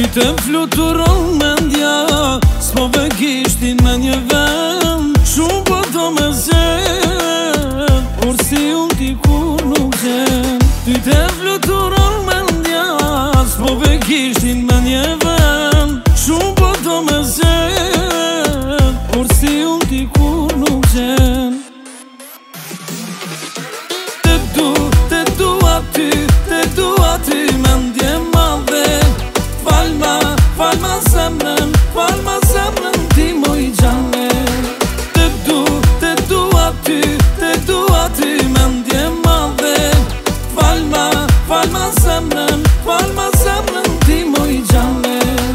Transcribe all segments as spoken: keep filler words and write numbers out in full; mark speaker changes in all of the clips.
Speaker 1: Ty të fluturon mendja, s'po vë kishtin me një vend. Shumë po do me zem, por si unë ti kur nuk zem. Ty të fluturon mendja, s'po vë kishtin me një vend. Shumë po do me zem, por si unë ti kur nuk zem. Te du, te du aty, te du aty mendje madhe. Falma, falma zemrën, falma zemrën ti moj gjane. Te du, te du aty, te du aty mendje madhe. Falma, falma zemrën, falma zemrën ti moj gjane.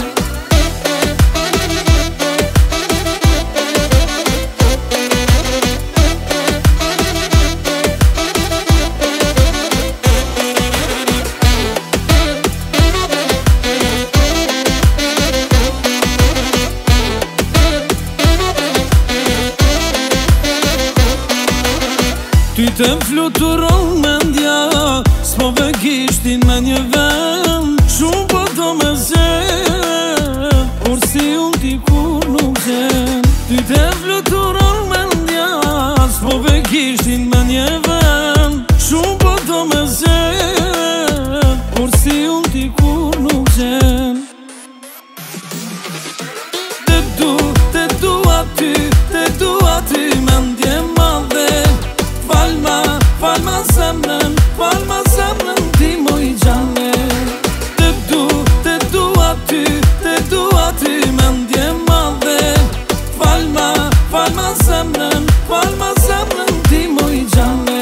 Speaker 1: Ty të fluturon mendja, s'po vë kishtin me një vend. Shumë po do me zem, por si unë ti kur nuk zem. Ty të fluturon mendja, s'po vë kishtin me një vend. Shumë po do me zem, por si unë ti kur nuk zem. Te du, te du aty, te du aty mendje madhe. Falma, falma zemrën, falma zemrën ti moj gjane. Te du, te du aty, te du aty mendje madhe. Falma, falma zemrën, falma zemrën ti moj gjane.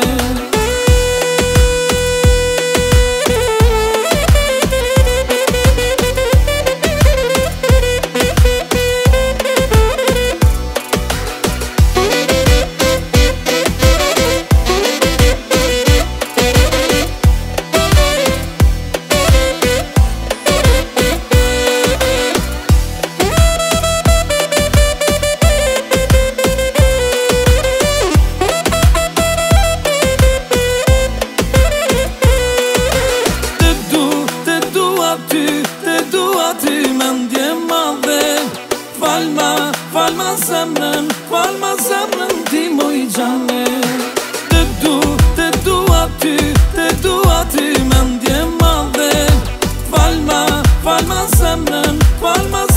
Speaker 1: Te du aty mendje madhe. Falma, falma zemrën, falma zemrën ti moj gjane. Te du, te du aty, te du aty mendje madhe. Falma, falma zemrën, falma